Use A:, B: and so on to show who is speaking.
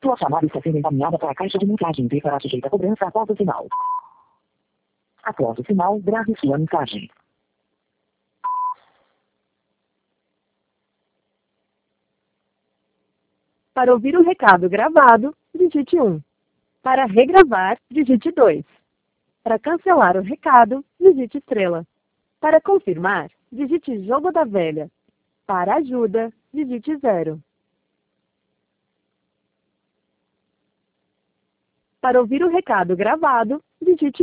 A: Sua chamada está sendo encaminhada para a caixa de mensagem e será sujeita a cobrança após o sinal. Após o sinal, grave sua mensagem.
B: Para ouvir o recado gravado, digite 1. Para regravar, digite 2. Para cancelar o recado, digite estrela. Para confirmar, digite jogo da velha. Para ajuda, digite 0. Para ouvir o recado gravado, digite